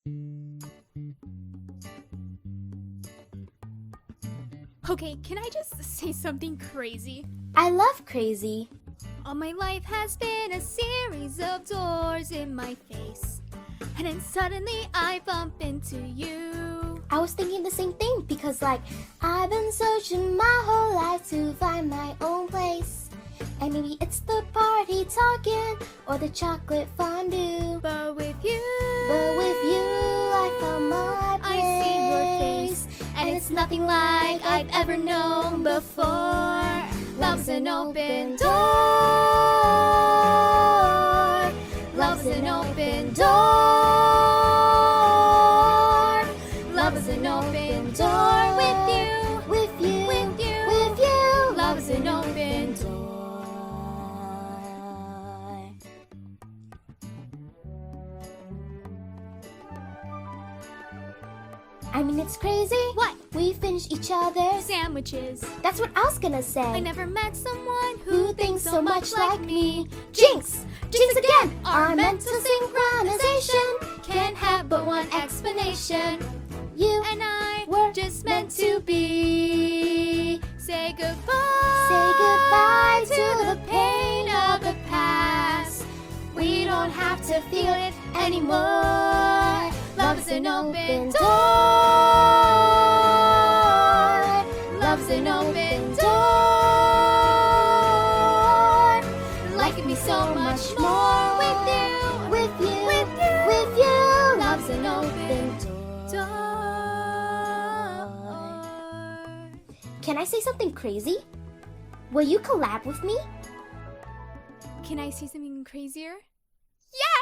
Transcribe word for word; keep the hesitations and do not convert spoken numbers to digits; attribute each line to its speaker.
Speaker 1: Okay, can I just say something crazy?
Speaker 2: I love crazy.
Speaker 1: All my life has been a series of doors in my face. And then suddenly I bump into you.
Speaker 2: I was thinking the same thing because like I've been searching my whole life to find my own place. And maybe it's the party talking or the chocolate fondue.
Speaker 1: But with you,
Speaker 2: But with you I found my place.
Speaker 1: I see your face. And it's nothing like I've ever known before. Love's an open door. Love's an open door. Love is an open door with you.
Speaker 2: With you,
Speaker 1: With you.
Speaker 2: with you.
Speaker 1: Love is an open door.
Speaker 2: I mean it's crazy.
Speaker 1: What?
Speaker 2: We finished each other's.
Speaker 1: Sandwiches.
Speaker 2: That's what I was gonna say.
Speaker 1: I never met someone who,
Speaker 2: Who thinks so much
Speaker 1: like
Speaker 2: like
Speaker 1: me.
Speaker 2: me. Jinx! Jinx again!
Speaker 1: Our
Speaker 2: Our
Speaker 1: mental
Speaker 2: mental synchronization
Speaker 1: Can't have but one explanation.
Speaker 2: You
Speaker 1: And I
Speaker 2: were
Speaker 1: just meant to be. Say goodbye.
Speaker 2: say goodbye
Speaker 1: to the pain of the past. We don't have to feel it anymore. Love's an open door. Love's an open door. Life can be so much more with you.
Speaker 2: with you,
Speaker 1: With you.
Speaker 2: with you.
Speaker 1: Love's an open door.
Speaker 2: Can I say something crazy? Will you collab with me?
Speaker 1: Can I say something crazier? Yeah!